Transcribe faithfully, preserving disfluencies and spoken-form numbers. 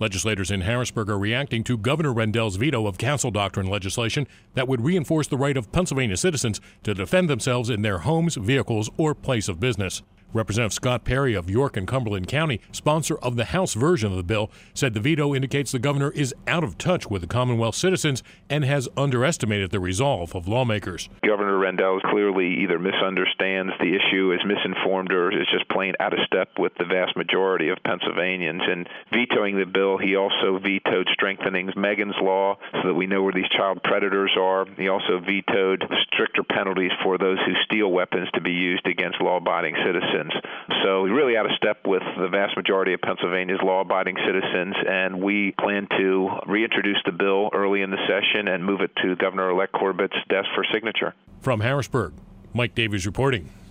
Legislators in Harrisburg are reacting to Governor Rendell's veto of castle doctrine legislation that would reinforce the right of Pennsylvania citizens to defend themselves in their homes, vehicles, or place of business. Representative Scott Perry of York and Cumberland County, sponsor of the House version of the bill, said the veto indicates the governor is out of touch with the Commonwealth citizens and has underestimated the resolve of lawmakers. Governor Rendell clearly either misunderstands the issue, is misinformed, or is just plain out of step with the vast majority of Pennsylvanians. In vetoing the bill, he also vetoed strengthening Megan's Law so that we know where these child predators are. He also vetoed stricter penalties for those who steal weapons to be used against law-abiding citizens. So we're really out of step with the vast majority of Pennsylvania's law-abiding citizens, and we plan to reintroduce the bill early in the session and move it to Governor-elect Corbett's desk for signature. From Harrisburg, Mike Davies reporting.